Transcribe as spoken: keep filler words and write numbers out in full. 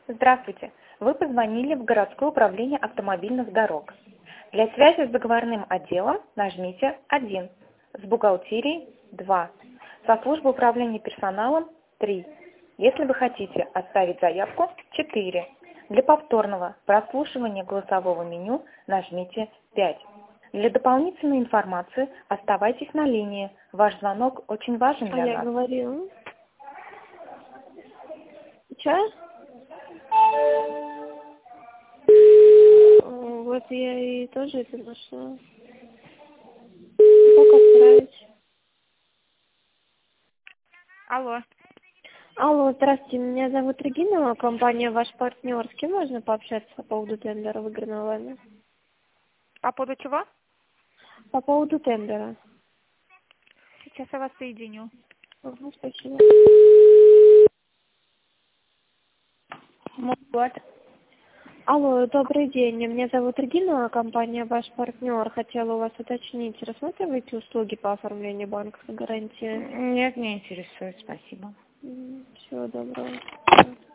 Здравствуйте. Вы позвонили в городское управление автомобильных дорог. Для связи с договорным отделом нажмите один, с бухгалтерией два, со службой управления персоналом три. Если вы хотите оставить заявку, четыре. Для повторного прослушивания голосового меню нажмите пять. Для дополнительной информации оставайтесь на линии. Ваш звонок очень важен для А я нас. говорила. Сейчас? Вот я и тоже это нашла. Как отправить? Алло. Алло, здравствуйте, меня зовут Регина, компания «Ваш партнер». С кем можно пообщаться по поводу тендера, выигранного вами? По поводу чего? По поводу тендера. Сейчас я вас соединю. Угу, спасибо. Вот. Алло, добрый день, меня зовут Регина, компания «Ваш партнер». Хотела у вас уточнить, рассматриваете услуги по оформлению банковской гарантии? Нет, не интересует, спасибо. Всего доброго.